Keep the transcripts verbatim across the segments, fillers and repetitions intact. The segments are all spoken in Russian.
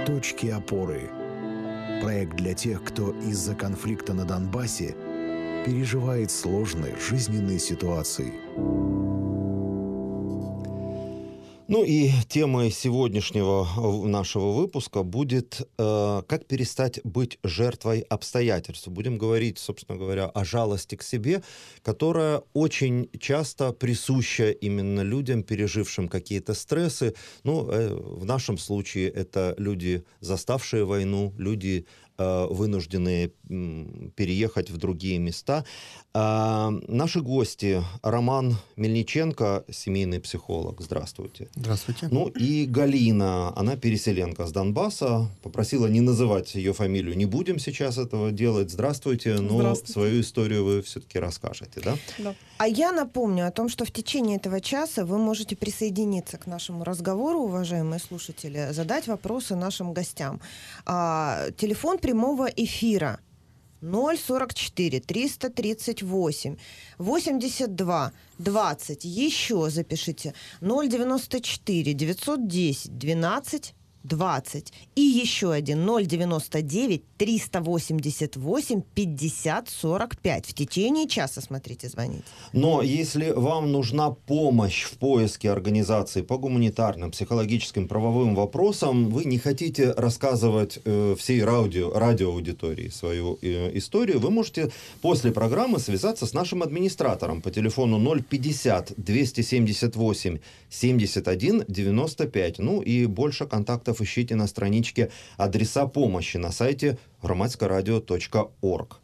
Точки опоры. Проект для тех, кто из-за конфликта на Донбассе переживает сложные жизненные ситуации. Ну и темой сегодняшнего нашего выпуска будет э, «Как перестать быть жертвой обстоятельств». Будем говорить, собственно говоря, о жалости к себе, которая очень часто присуща именно людям, пережившим какие-то стрессы. Ну, э, в нашем случае это люди, заставшие войну, люди, э, вынужденные м, переехать в другие места. А наши гости: Роман Мельниченко, семейный психолог. Здравствуйте. Здравствуйте. Ну и Галина, она переселенка с Донбасса, попросила не называть ее фамилию, не будем сейчас этого делать. Здравствуйте, но Здравствуйте. Свою историю вы все-таки расскажете, да? Да. А я напомню о том, что в течение этого часа вы можете присоединиться к нашему разговору, уважаемые слушатели, задать вопросы нашим гостям. А, телефон прямого эфира ноль сорок четыре триста тридцать восемь восемьдесят два двадцать. Еще запишите ноль девяносто четыре девятьсот десять двенадцать двадцать. И еще один ноль девяносто девять триста восемьдесят восемь пятьдесят сорок пять. В течение часа, смотрите, звоните. Но если вам нужна помощь в поиске организации по гуманитарным, психологическим, правовым вопросам, вы не хотите рассказывать э, всей радио, радиоаудитории свою э, историю, вы можете после программы связаться с нашим администратором по телефону ноль пятьдесят двести семьдесят восемь семьдесят один девяносто пять. Ну и больше контактов ищите на страничке адреса помощи на сайте громадское радио точка орг.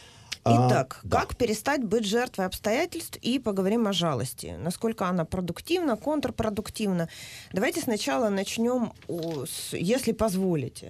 Итак, а, как да. перестать быть жертвой обстоятельств, и поговорим о жалости. Насколько она продуктивна, контрпродуктивна. Давайте сначала начнем, с, если позволите.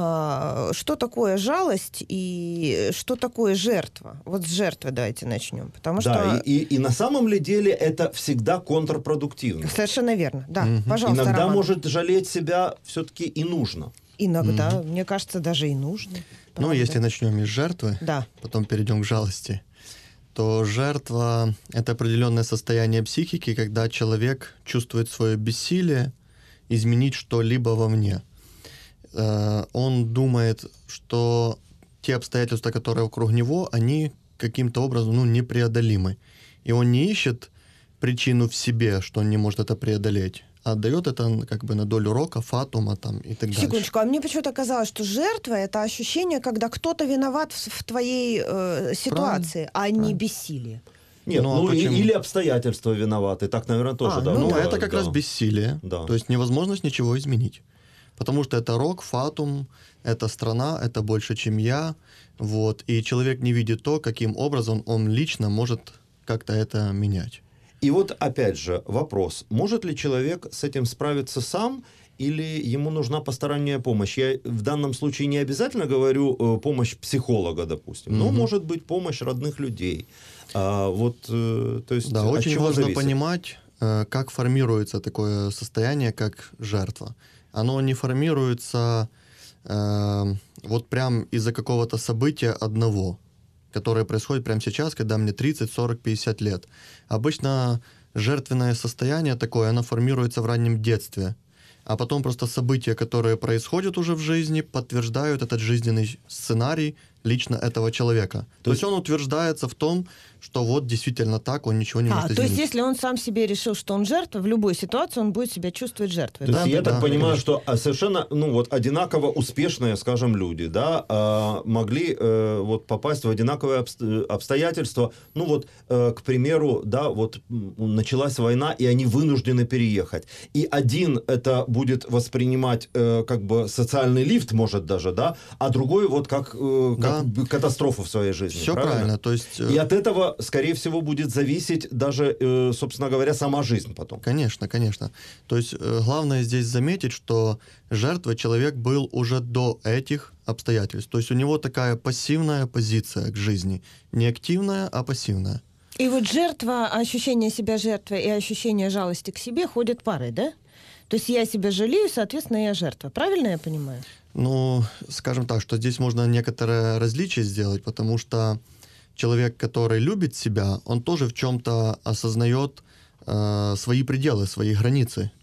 Что такое жалость и что такое жертва? Вот с жертвы давайте начнем. Потому да, что... и, и, и на самом ли деле это всегда контрпродуктивно? Совершенно верно, да. Угу. Пожалуйста, Иногда, Роман. может, жалеть себя все-таки и нужно. Иногда, Угу. мне кажется, даже и нужно. Ну, Правда? если начнем из жертвы, да. потом перейдем к жалости, то жертва — это определенное состояние психики, когда человек чувствует свое бессилие изменить что-либо вовне. Он думает, что те обстоятельства, которые вокруг него, они каким-то образом ну, непреодолимы. И он не ищет причину в себе, что он не может это преодолеть, а отдает это как бы на долю рока, фатума там, и так далее. Секундочку, а мне почему-то казалось, что жертва — это ощущение, когда кто-то виноват в, в твоей э, ситуации, правильно, а не бессилие. Нет, ну, ну а и, или обстоятельства виноваты, так, наверное, тоже. А, да, Ну, бывает, это как да. раз бессилие, да. то есть невозможность ничего изменить. Потому что это рок, фатум, это страна, это больше, чем я. Вот, и человек не видит то, каким образом он лично может как-то это менять. И вот опять же вопрос, может ли человек с этим справиться сам, или ему нужна посторонняя помощь? Я в данном случае не обязательно говорю э, помощь психолога, допустим, но Мгм. может быть помощь родных людей. А, вот, э, то есть, Да, от очень чего важно зависит? понимать, э, как формируется такое состояние, как жертва. Оно не формируется э, вот прям из-за какого-то события одного, которое происходит прямо сейчас, когда мне тридцать, сорок, пятьдесят лет. Обычно жертвенное состояние такое, оно формируется в раннем детстве. А потом просто события, которые происходят уже в жизни, подтверждают этот жизненный сценарий лично этого человека. То, то есть он утверждается в том, что вот действительно так, он ничего не а, может изменить. То есть если он сам себе решил, что он жертва, в любой ситуации он будет себя чувствовать жертвой. То да? есть я да, так да, понимаю, конечно. что совершенно, ну вот, одинаково успешные, скажем, люди, да, э, могли э, вот попасть в одинаковые обс- обстоятельства. Ну вот, э, к примеру, да, вот началась война, и они вынуждены переехать. И один это будет воспринимать э, как бы социальный лифт, может даже, да, а другой вот как, э, как Да. катастрофу в своей жизни. Все правильно? правильно. То есть, И от этого, скорее всего, будет зависеть даже, э, собственно говоря, сама жизнь потом. Конечно, конечно. То есть э, главное здесь заметить, что жертвой человек был уже до этих обстоятельств. То есть у него такая пассивная позиция к жизни. Не активная, а пассивная. И вот жертва, ощущение себя жертвой и ощущение жалости к себе ходят парой, да? То есть я себя жалею, соответственно, я жертва. Правильно я понимаю? Ну, скажем так, что здесь можно некоторое различие сделать, потому что человек, который любит себя, он тоже в чем-то осознает э, свои пределы, свои границы.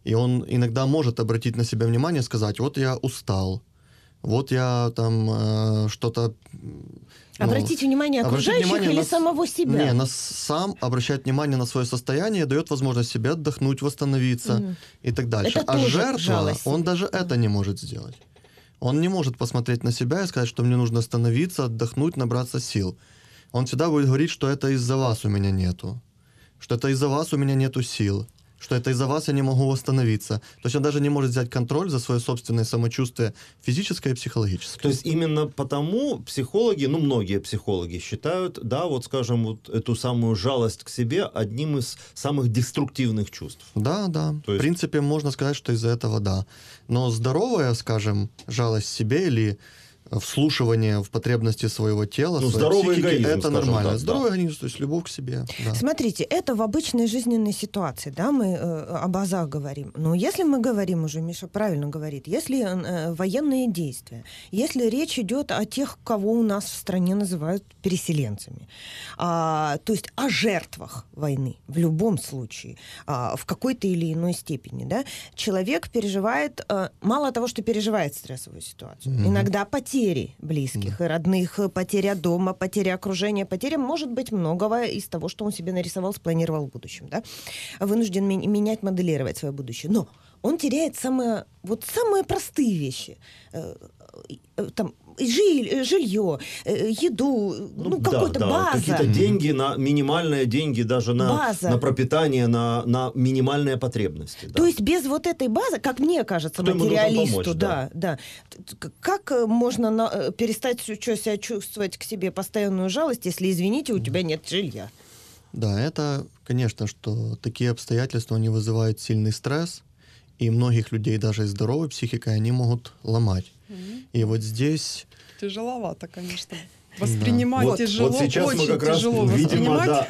И он иногда может обратить на себя внимание, сказать, вот я устал, вот я там э, что-то... Ну, обратить внимание окружающих внимание или на, самого себя? Не, на сам обращать внимание на свое состояние, дает возможность себе отдохнуть, восстановиться mm. и так дальше. Это а жертва, он даже это не может сделать. Он не может посмотреть на себя и сказать, что мне нужно остановиться, отдохнуть, набраться сил. Он всегда будет говорить, что это из-за вас у меня нету, что это из-за вас у меня нету сил, что это из-за вас я не могу восстановиться. То есть он даже не может взять контроль за свое собственное самочувствие физическое и психологическое. То есть именно потому психологи, ну многие психологи считают, да, вот скажем, вот эту самую жалость к себе одним из самых деструктивных чувств. Да, да. То есть... В принципе, можно сказать, что из-за этого да. Но здоровая, скажем, жалость к себе или вслушивание в потребности своего тела, ну, своей психики, эгоизм, это нормально. Так, здоровый да. эгоизм, то есть любовь к себе. Да. Смотрите, это в обычной жизненной ситуации, да, мы э, об азах говорим. Но если мы говорим уже, Миша правильно говорит, если э, военные действия, если речь идет о тех, кого у нас в стране называют переселенцами, а, то есть о жертвах войны в любом случае, а, в какой-то или иной степени, да, человек переживает, а, мало того, что переживает стрессовую ситуацию, mm-hmm. иногда потеря потери близких и родных, потеря дома, потеря окружения, потеря, может быть, многого из того, что он себе нарисовал, спланировал в будущем, да? Вынужден менять, моделировать свое будущее. Но он теряет самые, вот самые простые вещи. Там, жиль, жилье, еду, ну, ну какой-то да, база. Да, какие-то деньги, на, минимальные деньги даже на, на пропитание, на, на минимальные потребности. Да. То есть без вот этой базы, как мне кажется, кто материалисту, помочь, да, да. да, как можно на, перестать себя чувствовать к себе постоянную жалость, если, извините, у тебя нет жилья? Да, это, конечно, что такие обстоятельства, они вызывают сильный стресс, и многих людей даже с здоровой психикой они могут ломать. Mm-hmm. И вот здесь... Тяжеловато, конечно. Воспринимать да. тяжело, вот, вот сейчас очень мы как раз, тяжело видимо, да,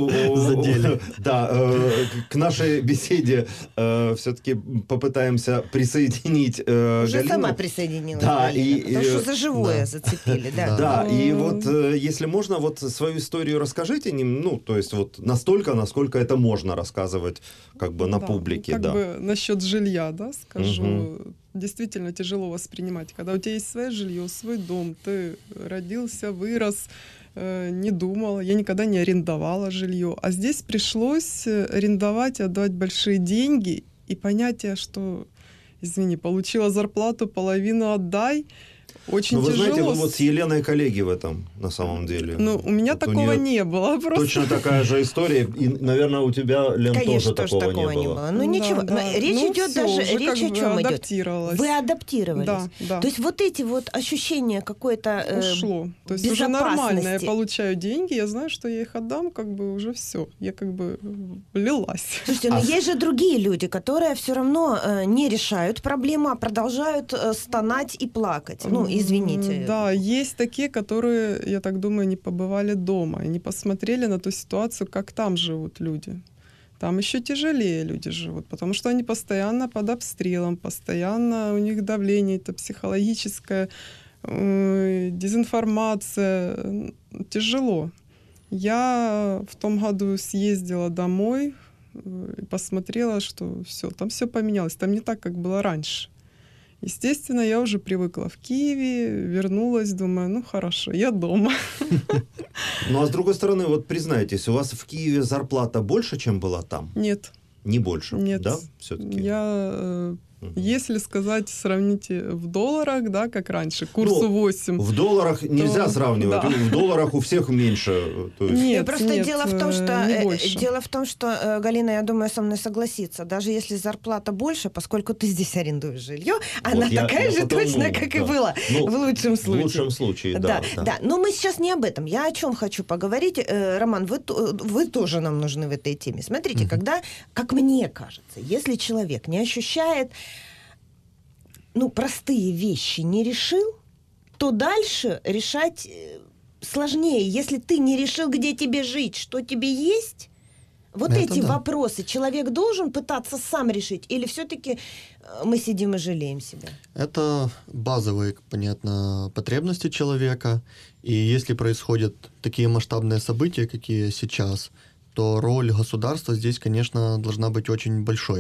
задели. Да, к нашей беседе все-таки попытаемся присоединить Галину. Уже сама присоединилась. Да, и, потому что за живое зацепили. Да, да, и вот если можно, вот свою историю расскажите, ну, то есть вот настолько, насколько это можно рассказывать как бы на публике. Как бы насчет жилья, да, скажу. Действительно тяжело воспринимать. Когда у тебя есть свое жилье, свой дом, ты родился, вырос, э, не думала. Я никогда не арендовала жилье. А здесь пришлось арендовать, отдавать большие деньги. И понятие, что, извини, получила зарплату, половину отдай. Очень ну, вы тяжело. знаете, вы вот с Еленой коллеги в этом, на самом деле. Ну, у меня вот такого у не было. Просто. Точно такая же история. И, наверное, у тебя, Лен, конечно, тоже такого, такого не было. Не было. Ну, да, ничего. Да. Речь ну, идет все, даже... Речь о чем идет? Вы адаптировались. Да, да. То есть вот эти вот ощущения какой-то э, ушло. То есть уже нормально. Я получаю деньги, я знаю, что я их отдам, как бы уже все. Я как бы влилась. Слушайте, но а... есть же другие люди, которые все равно э, не решают проблему, а продолжают э, стонать и плакать. Ну, извините. Да, есть такие, которые, я так думаю, не побывали дома и не посмотрели на ту ситуацию, как там живут люди. Там еще тяжелее люди живут, потому что они постоянно под обстрелом, постоянно у них давление, это психологическое, э, дезинформация. Тяжело. Я в том году съездила домой и посмотрела, что все, там все поменялось, там не так, как было раньше. Естественно, я уже привыкла в Киеве, вернулась, думаю, ну хорошо, я дома. Ну а с другой стороны, вот признайтесь, у вас в Киеве зарплата больше, чем была там? Нет. Не больше? Нет. Да, все-таки? Я... Если сказать, сравните в долларах, да, как раньше, курсу ну, восемь. В долларах нельзя то, сравнивать, да. В долларах у всех меньше. То есть... Нет, просто нет, дело в том, что дело в том, что Галина, я думаю, со мной согласится. Даже если зарплата больше, поскольку ты здесь арендуешь жилье, вот она я, такая я же потому, точно, как да. и была ну, в лучшем случае. В лучшем случае, да, да, да. да. Но мы сейчас не об этом. Я о чем хочу поговорить, Роман, вы вы тоже нам нужны в этой теме. Смотрите, mm-hmm. когда, как мне кажется, если человек не ощущает ну, простые вещи не решил, то дальше решать сложнее. Если ты не решил, где тебе жить, что тебе есть, вот это эти да. вопросы человек должен пытаться сам решить, или все-таки мы сидим и жалеем себя? Это базовые, понятно, потребности человека. И если происходят такие масштабные события, какие сейчас, то роль государства здесь, конечно, должна быть очень большой.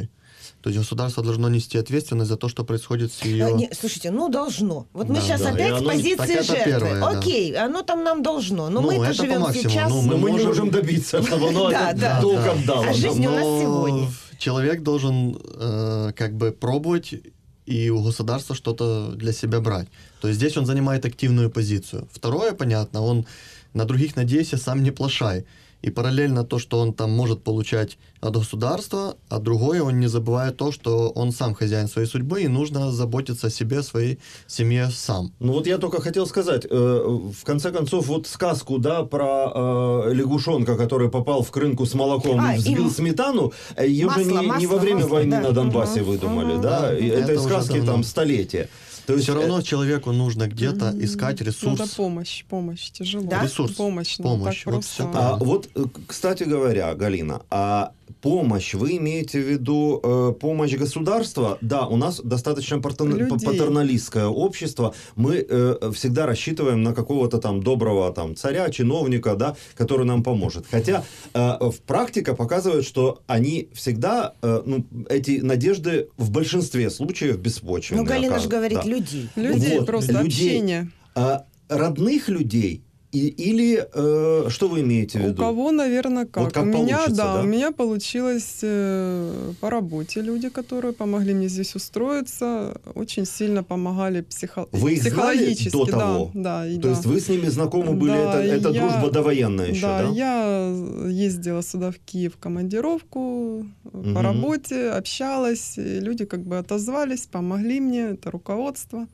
То есть государство должно нести ответственность за то, что происходит с ее... А, не, слушайте, ну должно. Вот мы Да, сейчас да. опять И с оно- позиции так это жертвы. первое, да. Окей, оно там нам должно. Но Ну, мы-то это по живем максимуму. сейчас. Ну, Но мы мы не можем- можем добиться, чтобы оно Да, это да. толком Да. дало. А жизнь у нас Но сегодня. человек должен э, как бы пробовать и у государства что-то для себя брать. То есть здесь он занимает активную позицию. Второе, понятно, он на других надейся, сам не плашай. И параллельно то, что он там может получать от государства, а другое, он не забывает то, что он сам хозяин своей судьбы, и нужно заботиться о себе, о своей семье сам. Ну вот я только хотел сказать, э, в конце концов, вот сказку, да, про э, лягушонка, который попал в крынку с молоком А, и взбил и сметану, э, ее же масло, не, не масло, во время масло, войны да. на Донбассе Мгм, выдумали, мгм. да, Да, и это этой уже сказки давно. там столетия. То есть, Все э, равно человеку нужно где-то искать ресурс. Надо помощь, помощь, тяжело. Да? Ресурс. Помощь, ну, Помощь, так вот просто. всё А правильно. вот, э, кстати говоря, Галина, а помощь, вы имеете в виду э, помощь государства? Да, у нас достаточно патер- Людей. патерналистское общество. Мы э, всегда рассчитываем на какого-то там доброго там царя, чиновника, да, который нам поможет. Хотя э, в практика показывает, что они всегда, э, ну, эти надежды в большинстве случаев беспочвенные. Ну, Галина же оказываются. говорит Да. людей. Людей Вот, просто, людей. общение. А родных людей и, или э, что вы имеете в У виду? кого, наверное, как. Вот как у меня, получится, да, да? у меня получилось э, по работе люди, которые помогли мне здесь устроиться, очень сильно помогали психо- Вы их знали психологически. до да, того? Да, и То да. есть вы с ними знакомы были, Да, это, это я- дружба довоенная еще, да, да? я ездила сюда в Киев в командировку Мгм. по работе, общалась, и люди как бы отозвались, помогли мне, это руководство.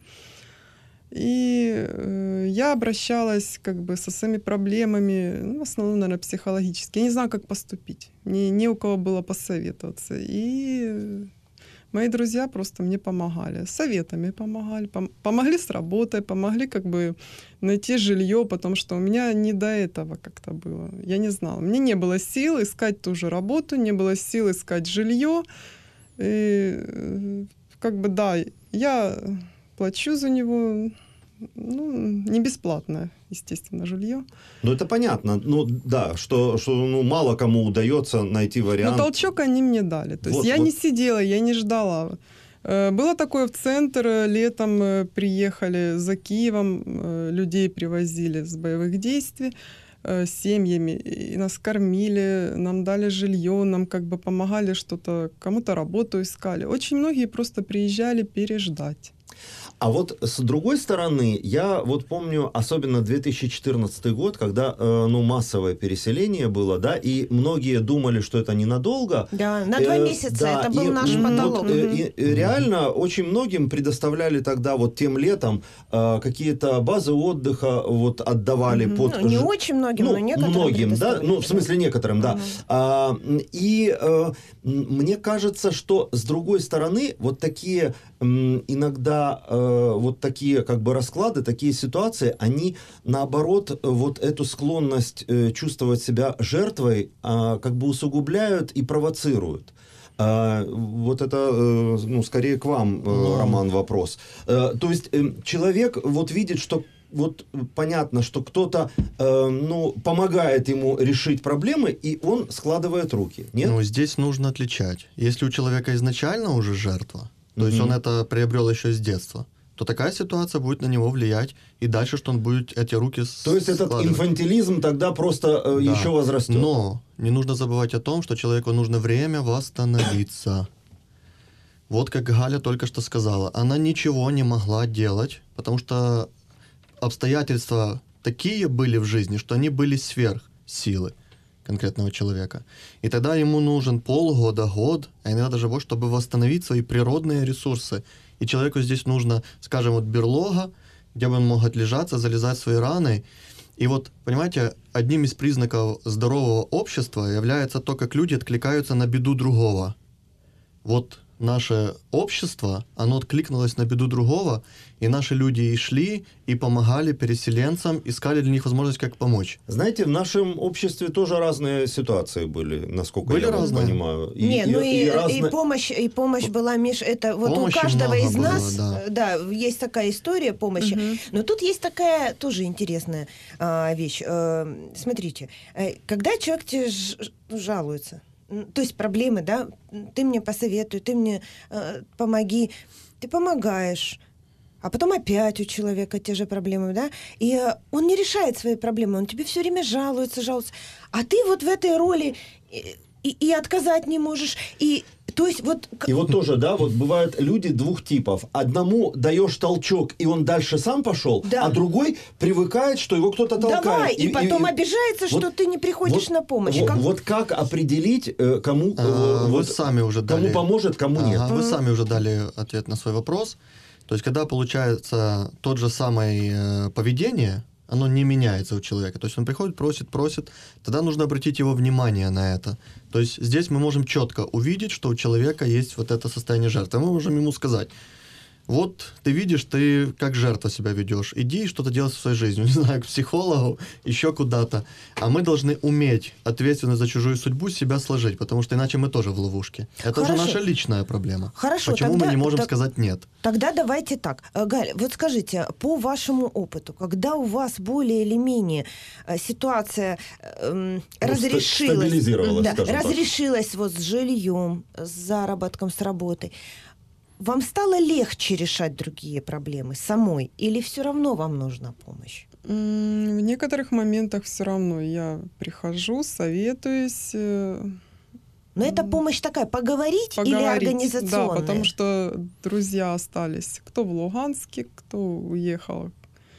И э, я обращалась как бы со своими проблемами, ну, в основном, наверное, психологически. Я не знаю, как поступить. Мне не у кого было посоветоваться. И э, мои друзья просто мне помогали. Советами помогали. Пом- помогли с работой, помогли как бы найти жилье, потому что у меня не до этого как-то было. Я не знала. Мне не было сил искать ту же работу, не было сил искать жилье. И э, как бы да, я плачу за него, ну, не бесплатно, естественно, жилье. Ну, это понятно. Ну, да, что, что ну, мало кому удается найти вариант. Но толчок они мне дали. То есть Вот, я вот. не сидела, я не ждала. Э, Было такое в центр, э, летом э, приехали за Киевом, э, людей привозили с боевых действий э, с семьями, и нас кормили, нам дали жилье, нам как бы помогали что-то, кому-то работу искали. Очень многие просто приезжали переждать. А вот с другой стороны, я вот помню, особенно две тысячи четырнадцатый год, когда э, ну, массовое переселение было, да, и многие думали, что это ненадолго. Да, на два Э, месяца. да, Это был и, наш м, потолок. вот, э, и, э, реально очень многим предоставляли тогда вот тем летом э, какие-то базы отдыха вот отдавали Мгм. под... Ну, не ж- очень многим, ну, но некоторым многим, да, предоставляли, ну, в смысле некоторым, да. Мгм. А, и э, м, мне кажется, что с другой стороны, вот такие м, иногда э, вот такие как бы расклады, такие ситуации, они наоборот вот эту склонность э, чувствовать себя жертвой а, как бы усугубляют и провоцируют. А, вот это, э, ну, скорее к вам, э, Ну. Роман, вопрос. Э, то есть э, человек вот видит, что вот понятно, что кто-то э, ну, помогает ему решить проблемы, и он складывает руки. Нет? Ну, здесь нужно отличать. Если у человека изначально уже жертва, то есть Мгм. он это приобрел еще с детства, то такая ситуация будет на него влиять, и дальше, что он будет эти руки То есть этот складывать. инфантилизм тогда просто э, Да. еще возрастет. Но не нужно забывать о том, что человеку нужно время восстановиться. Вот как Галя только что сказала, она ничего не могла делать, потому что обстоятельства такие были в жизни, что они были сверх силы конкретного человека. И тогда ему нужен полгода, год, а иногда даже больше, чтобы восстановить свои природные ресурсы. И человеку здесь нужно, скажем, вот берлога, где бы он мог отлежаться, залезать в свои раны. И вот, понимаете, одним из признаков здорового общества является то, как люди откликаются на беду другого. Вот наше общество, оно откликнулось на беду другого, и наши люди и шли, и помогали переселенцам, искали для них возможность, как помочь. Знаете, в нашем обществе тоже разные ситуации были, насколько Были я вот разные? понимаю. И, Не, ну и, и, разные- помощь, и помощь была, Миш, это вот Помощи у каждого много из было, нас, да. э, да, есть такая история помощи. Мгм. Но тут есть такая тоже интересная а, вещь. Э, смотрите, э, когда человек тебе ж- ж- жалуется, то есть проблемы, да, ты мне посоветуй, ты мне э, помоги, ты помогаешь, а потом опять у человека те же проблемы, да, и э, он не решает свои проблемы, он тебе все время жалуется, жалуется, а ты вот в этой роли и, и, и отказать не можешь, и то есть вот... И вот тоже, да, вот бывают люди двух типов. Одному даешь толчок, и он дальше сам пошел, да. а другой привыкает, что его кто-то толкает. Давай, и, и потом и, обижается, вот, что ты не приходишь вот, на помощь. Вот как... вот как определить, кому, а, вот, вы сами уже кому дали... поможет, кому ага, нет? Вы сами уже дали ответ на свой вопрос. То есть, когда получается тот же самое э, поведение, оно не меняется у человека. То есть он приходит, просит, просит, тогда нужно обратить его внимание на это. То есть здесь мы можем четко увидеть, что у человека есть вот это состояние жертвы. Мы можем ему сказать: вот ты видишь, ты как жертва себя ведешь, иди что-то делай в своей жизни, не знаю, к психологу, еще куда-то. А мы должны уметь ответственность за чужую судьбу себя сложить, потому что иначе мы тоже в ловушке. Это Хорошо. уже наша личная проблема. Хорошо, Почему тогда, мы не можем так, сказать нет? Тогда давайте так. Галь, вот скажите, по вашему опыту, когда у вас более или менее ситуация э, ну, разрешилась, стабилизировалась, да, скажем разрешилась так. Вот с жильем, с заработком, с работой, вам стало легче решать другие проблемы самой, или все равно вам нужна помощь? В некоторых моментах все равно я прихожу, советуюсь. Но это помощь такая, поговорить, поговорить или организационная? Да, потому что друзья остались. Кто в Луганске, кто уехал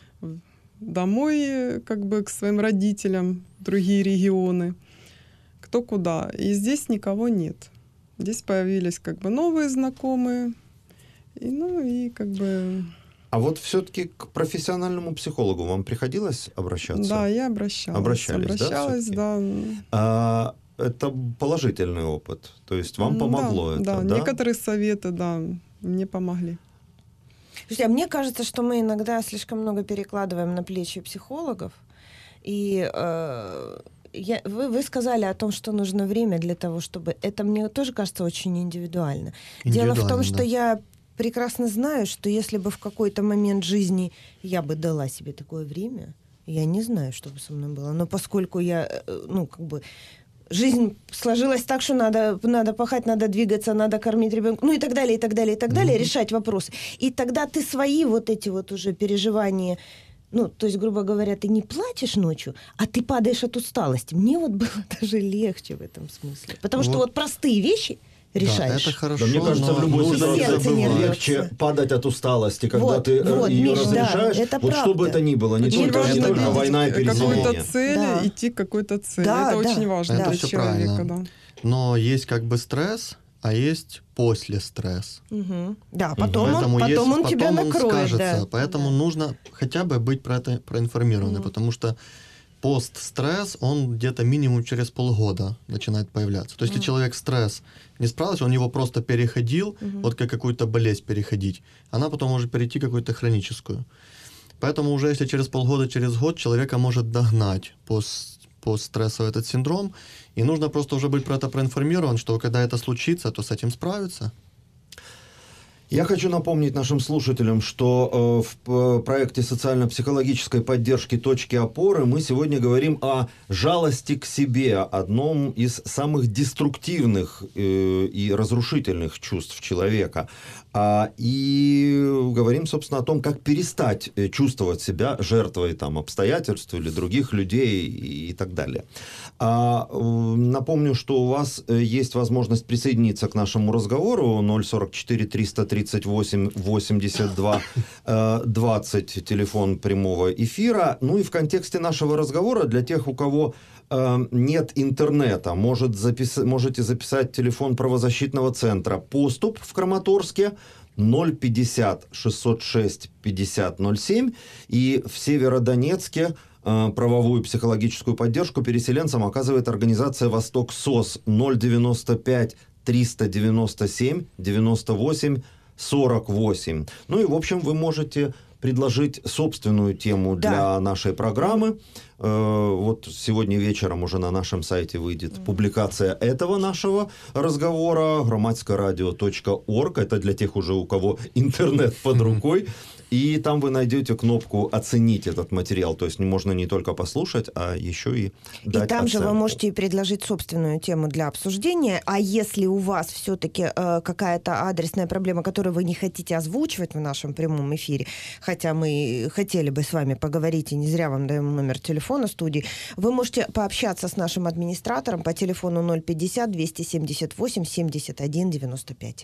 домой, как бы к своим родителям, в другие регионы, кто куда. И здесь никого нет. Здесь появились как бы новые знакомые. И, ну и как бы... А вот все-таки к профессиональному психологу вам приходилось обращаться? Да, я обращалась. Обращались, Обращалась, да? да. А, это положительный опыт? То есть вам помогло да, это, да? Да, некоторые советы, да, мне помогли. Слушайте, а мне кажется, что мы иногда слишком много перекладываем на плечи психологов. И э, я, вы, вы сказали о том, что нужно время для того, чтобы... Это, мне тоже кажется, очень индивидуально. Дело в том, да. что я прекрасно знаю, что если бы в какой-то момент жизни я бы дала себе такое время, я не знаю, что бы со мной было. Но поскольку я, ну, как бы... Жизнь сложилась так, что надо, надо пахать, надо двигаться, надо кормить ребенка, ну и так далее, и так далее, и так далее, mm-hmm. решать вопросы. И тогда ты свои вот эти вот уже переживания, ну, то есть, грубо говоря, ты не плачешь ночью, а ты падаешь от усталости. Мне вот было даже легче в этом смысле. Потому вот. что вот простые вещи решаешь. Да, это хорошо, да, мне кажется, в любой ситуации легче падать от усталости, когда вот, ты вот, ее Миш, разрешаешь. Да, вот что бы это ни было, не очень только, не только война и переселение. Какую-то цель, да. идти к какой-то цели. Да, это да. очень важно это для все человека. Правильно. Да. Но есть как бы стресс, а есть после стресс. Угу. Да, потом, поэтому он, потом есть, он потом тебя он накроет. Скажется, Да. поэтому да. нужно хотя бы быть про это проинформированным, угу. потому что постстресс, он где-то минимум через полгода начинает появляться. То есть, mm. если человек стресс не справился, он его просто переходил, mm-hmm. вот как какую-то болезнь переходить, она потом может перейти в какую-то хроническую. Поэтому уже если через полгода, через год человека может догнать пост, постстрессовый этот синдром, и нужно просто уже быть про это проинформирован, что когда это случится, то с этим справиться. Я хочу напомнить нашим слушателям, что э, в проекте социально-психологической поддержки «Точки опоры» мы сегодня говорим о жалости к себе, одном из самых деструктивных э, и разрушительных чувств человека. А, и говорим, собственно, о том, как перестать чувствовать себя жертвой там, обстоятельств или других людей и, и так далее. А, напомню, что у вас есть возможность присоединиться к нашему разговору. ноль сорок четыре триста тридцать восемь восемьдесят два двадцать, телефон прямого эфира. Ну и в контексте нашего разговора для тех, у кого э, нет интернета, может запис- можете записать телефон правозащитного центра «Поступ» в Краматорске ноль пятьдесят шестьсот шесть пятьдесят ноль семь, и в Северодонецке правовую психологическую поддержку переселенцам оказывает организация «Восток СОС» ноль девяносто пять триста девяносто семь девяносто восемь сорок восемь. Ну и, в общем, вы можете предложить собственную тему да. для нашей программы. Вот сегодня вечером уже на нашем сайте выйдет mm-hmm. публикация этого нашего разговора. громадское радио точка орг. Это для тех уже, у кого интернет под рукой. И там вы найдете кнопку «Оценить этот материал». То есть можно не только послушать, а еще и дать И там оценку. же вы можете и предложить собственную тему для обсуждения. А если у вас все-таки э, какая-то адресная проблема, которую вы не хотите озвучивать в нашем прямом эфире, хотя мы хотели бы с вами поговорить, и не зря вам даем номер телефона студии, вы можете пообщаться с нашим администратором по телефону ноль пятьдесят двести семьдесят восемь семьдесят один девяносто пять.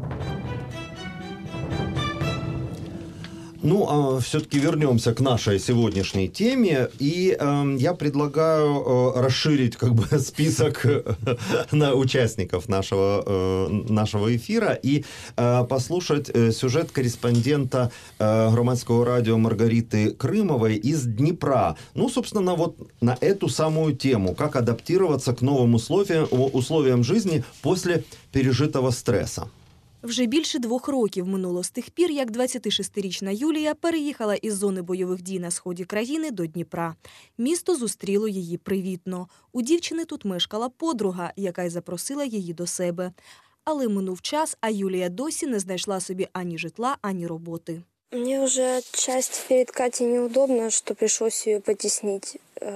Ну, а все-таки вернемся к нашей сегодняшней теме, и э, я предлагаю э, расширить как бы список на участников нашего, э, нашего эфира и э, послушать э, сюжет корреспондента э, Громадского радио Маргариты Крымовой из Днепра. Ну, собственно, вот на эту самую тему, как адаптироваться к новым условиям, условиям жизни после пережитого стресса. Вже більше двох років минуло з тих пір, як двадцятишестирічна Юлія переїхала із зони бойових дій на сході країни до Дніпра. Місто зустріло її привітно. У дівчини тут мешкала подруга, яка й запросила її до себе. Але минув час, а Юлія досі не знайшла собі ані житла, ані роботи. Мне уже часть перед Катей неудобно, что пришлось ее потеснить.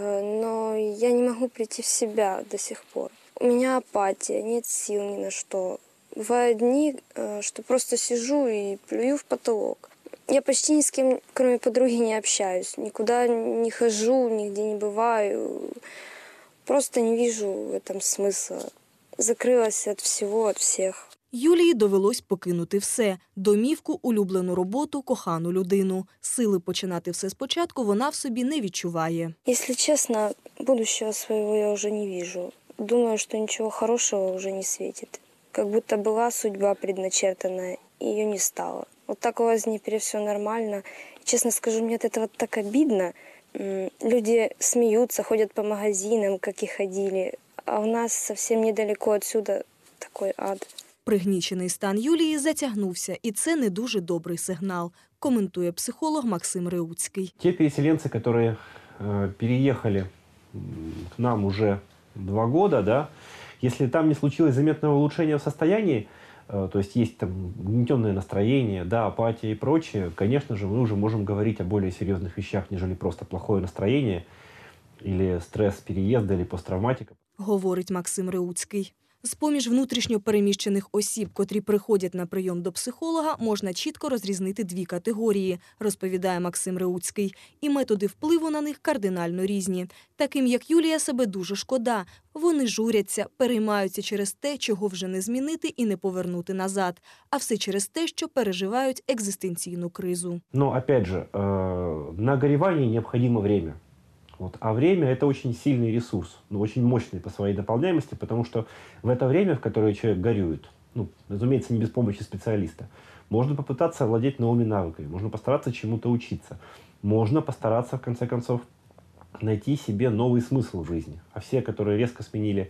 Но я не могу прийти в себя до сих пор. У меня апатия, нет сил ни на что. Бывают дни, что просто сижу и плюю в потолок. Я почти ни с кем, кроме подруги, не общаюсь. Никуда не хожу, нигде не бываю. Просто не вижу в этом смысла. Закрылась от всего, от всех. Юлії довелось покинути все – домівку, улюблену роботу, кохану людину. Сили починати все спочатку вона в собі не відчуває. Если честно, будущего своего я уже не вижу. Думаю, что ничего хорошего уже не светит. Как будто была судьба предначертанная, и ее не стало. Вот так у вас в Днепре все нормально. Честно скажу, мне от этого так обидно. Люди смеются, ходят по магазинам, как и ходили. А у нас совсем недалеко отсюда такой ад. Пригнічений стан Юлії затягнувся, і це не дуже добрий сигнал, коментує психолог Максим Реуцький. Те переселенцы, которые э, переехали к нам уже два года, да, если там не случилось заметного улучшения в состоянии, э, то есть есть там гнетенное настроение, да, апатия и прочее, конечно же, мы уже можем говорить о более серьезных вещах, нежели просто плохое настроение или стресс переезда, или посттравматика. Говорить Максим Реуцький. З-поміж внутрішньо переміщених осіб, котрі приходять на прийом до психолога, можна чітко розрізнити дві категорії, розповідає Максим Реуцький. І методи впливу на них кардинально різні. Таким, як Юлія, себе дуже шкода. Вони журяться, переймаються через те, чого вже не змінити і не повернути назад. А все через те, що переживають екзистенційну кризу. Но, опять же, на горевание необходимо время. Вот. А время – это очень сильный ресурс, ну, очень мощный по своей дополняемости, потому что в это время, в которое человек горюет, ну, разумеется, не без помощи специалиста, можно попытаться овладеть новыми навыками, можно постараться чему-то учиться, можно постараться, в конце концов, найти себе новый смысл в жизни. А все, которые резко сменили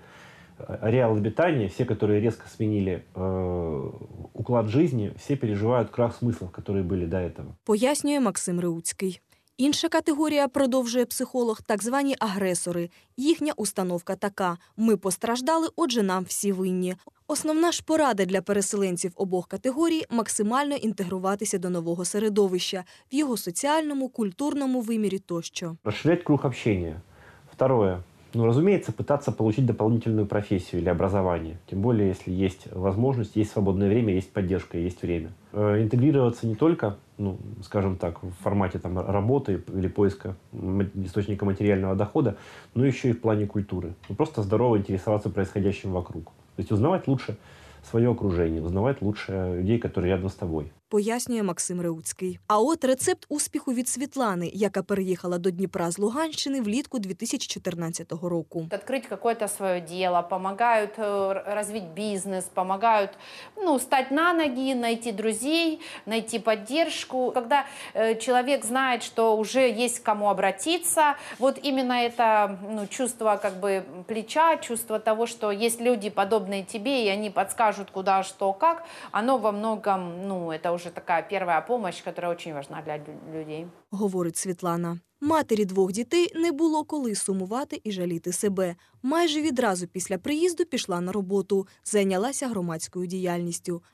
ареал обитания, все, которые резко сменили э, уклад жизни, все переживают крах смыслов, которые были до этого. Пояснює Максим Реуцький. Інша категорія, продовжує психолог, так звані агресори. Їхня установка така – ми постраждали, отже нам всі винні. Основна ж порада для переселенців обох категорій – максимально інтегруватися до нового середовища, в його соціальному, культурному вимірі тощо. Расширять круг общения. Второе. Ну, разумеется, пытаться получить дополнительную профессию или образование. Тем более, если есть возможность, есть свободное время, есть поддержка, есть время. Э, интегрироваться не только, ну, скажем так, в формате там, работы или поиска источника материального дохода, но еще и в плане культуры. Ну, просто здорово интересоваться происходящим вокруг. То есть узнавать лучше свое окружение, узнавать лучше людей, которые рядом с тобой. Пояснює Максим Реуцький. А от рецепт успіху від Світлани, яка переїхала до Дніпра з Луганщини влітку дві тисячі чотирнадцятого року. Открыть какое-то свое дело, помогают развить бизнес, помогают, ну, встать на ноги, найти друзей, найти поддержку. Когда э, человек знает, что уже есть к кому обратиться, вот именно это, ну, чувство как бы плеча, чувство того, что есть люди, подобные тебе, и они подскажут, куда, что, как, оно во многом, ну, это уже така перша допомога, яка дуже важлива для людей. Говорить Світлана. Матері двох дітей не було коли сумувати і жаліти себе. Майже відразу після приїзду пішла на роботу, зайнялася громадською діяльністю.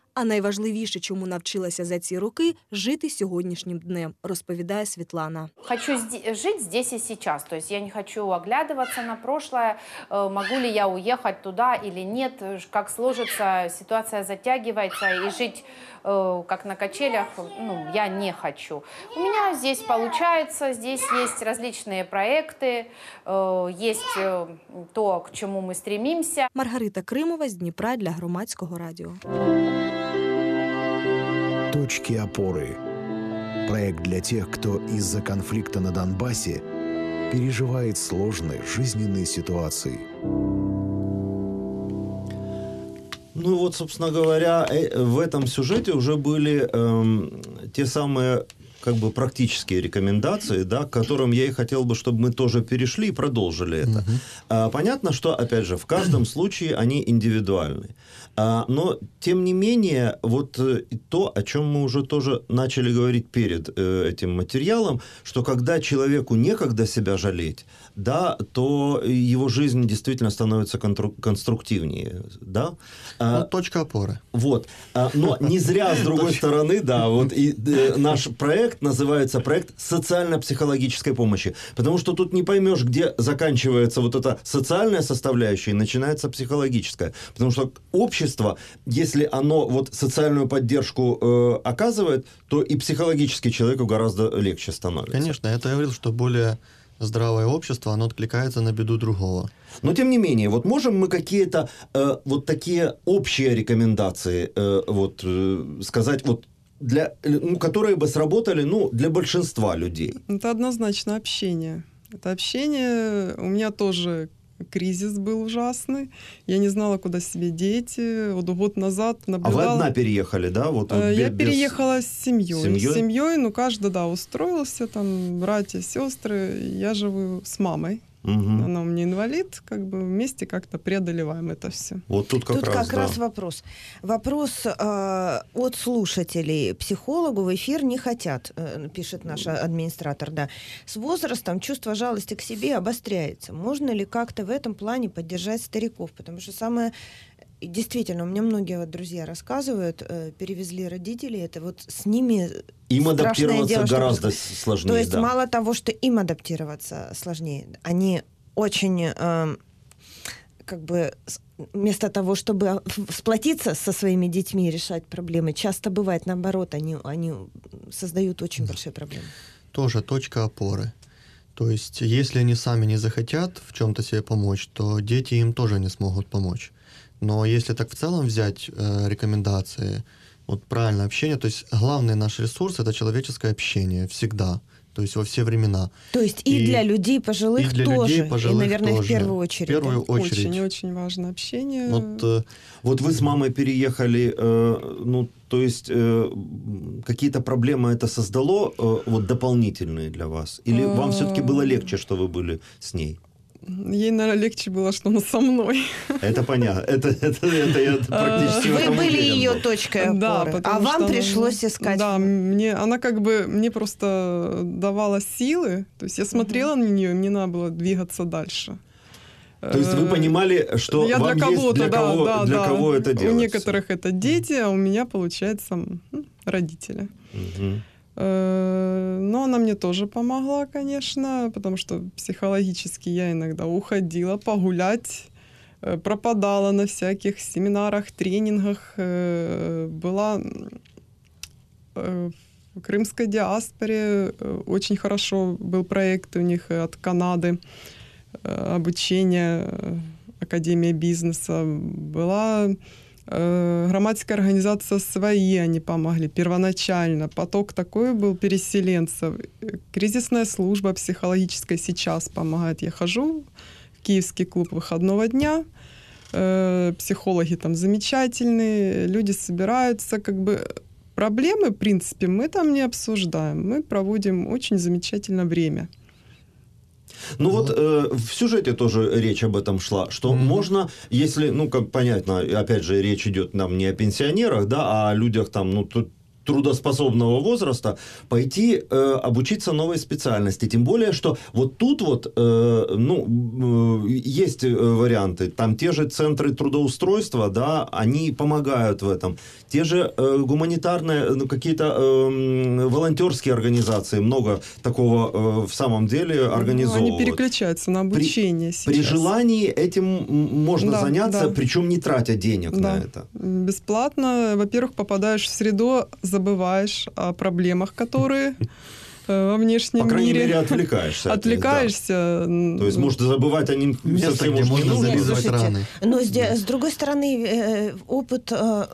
А найважливіше, чому навчилася за ці роки – жити сьогоднішнім днем, розповідає Світлана. Хочу жить здесь и сейчас, то есть я не хочу оглядываться на прошлое, могу ли я уехать туда или нет, как сложится, ситуация затягивается, и жить как на качелях, ну, я не хочу. У меня здесь получается, здесь есть различные проекты, есть то, к чему мы стремимся. Маргарита Кримова з Дніпра для Громадського радіо. Точки опоры. Проект для тех, кто из-за конфликта на Донбассе переживает сложные жизненные ситуации. Ну вот, собственно говоря, в этом сюжете уже были эм, те самые как бы практические рекомендации, да, к которым я и хотел бы, чтобы мы тоже перешли и продолжили это. Uh-huh. А, понятно, что, опять же, в каждом случае они индивидуальны. А, но, тем не менее, вот то, о чем мы уже тоже начали говорить перед э, этим материалом, что когда человеку некогда себя жалеть, да, то его жизнь действительно становится контру- конструктивнее, да. А, ну, точка опоры. Вот. А, но не зря, с другой стороны, да, вот и э, наш проект называется проект социально-психологической помощи, потому что тут не поймешь, где заканчивается вот эта социальная составляющая и начинается психологическая, потому что общество, если оно вот социальную поддержку э, оказывает, то и психологически человеку гораздо легче становится. Конечно, это я говорил, что более здравое общество, оно откликается на беду другого. Но, тем не менее, вот можем мы какие-то э, вот такие общие рекомендации э, вот, э, сказать, вот, для, ну, которые бы сработали, ну, для большинства людей? Это однозначно общение. Это общение. У меня тоже кризис был ужасный. Я не знала, куда себе деть. Вот год назад наблюдала... А вы одна переехали, да? Вот, вот я без... переехала с семьей. Семьей? С семьей, ну, каждый, да, устроился, там, братья, сестры. Я живу с мамой. Угу. Она у меня инвалид, как бы вместе как-то преодолеваем это все. Вот тут как тут раз, как да. раз вопрос. Вопрос э, от слушателей. Психологу в эфир не хотят, э, пишет наш администратор, да. С возрастом чувство жалости к себе обостряется. Можно ли как-то в этом плане поддержать стариков? Потому что самое... Действительно, у меня многие вот друзья рассказывают, э, перевезли родителей, это вот с ними... Им адаптироваться дело, гораздо что... сложнее. То есть да. мало того, что им адаптироваться сложнее, они очень э, как бы вместо того, чтобы сплотиться со своими детьми и решать проблемы, часто бывает наоборот, они, они создают очень большие проблемы. Тоже точка опоры. То есть если они сами не захотят в чем-то себе помочь, то дети им тоже не смогут помочь. Но если так в целом взять э, рекомендации, вот правильное общение, то есть главный наш ресурс — это человеческое общение всегда, то есть во все времена. То есть и, и для людей пожилых и для тоже, людей пожилых и, наверное, тоже. в первую очередь. В первую да? очередь. Очень-очень важно общение. Вот, э, вот вы с мамой переехали, э, ну, то есть э, какие-то проблемы это создало э, вот дополнительные для вас? Или вам все-таки было легче, что вы были с ней? Ей, наверное, легче было, что она со мной. Это понятно. Это, это, это я практически Вы были уверен ее был. точкой опоры, да, а вам она, пришлось искать. Да, мне, она как бы мне просто давала силы. То есть я смотрела угу. на нее, и мне надо было двигаться дальше. То есть вы понимали, что я вам для есть кого-то, для, да, кого, да, для да. кого это делать? У некоторых это дети, а у меня, получается, родители. Угу. Но она мне тоже помогла, конечно, потому что психологически я иногда уходила погулять, пропадала на всяких семинарах, тренингах, была в крымской диаспоре, очень хорошо был проект у них от Канады, обучение, Академия бизнеса, была громадская организация «Свои», они помогли первоначально. Поток такой был переселенцев. Кризисная служба психологическая сейчас помогает. Я хожу в Киевский клуб выходного дня. Психологи там замечательные, люди собираются. Как бы проблемы, в принципе, мы там не обсуждаем. Мы проводим очень замечательное время. Ну вот э, в сюжете тоже речь об этом шла, что mm-hmm. можно, если, ну как понятно, опять же речь идет нам не о пенсионерах, да, а о людях там, ну тут трудоспособного возраста пойти э, обучиться новой специальности. Тем более, что вот тут вот, э, ну, э, есть варианты. Там те же центры трудоустройства, да, они помогают в этом. Те же э, гуманитарные, ну, какие-то э, волонтерские организации, много такого э, в самом деле организовывают. Ну, они переключаются на обучение при, сейчас. При желании этим можно да, заняться, да. причем не тратя денег да. на это. Бесплатно. Во-первых, попадаешь в среду, забываешь о проблемах, которые во внешнем мире. По крайней мире. мере, отвлекаешься. Отвлекаешься. Да. То есть, может, забывать о ним место, совсем где можно зализывать раны. Но с, с другой стороны, опыт,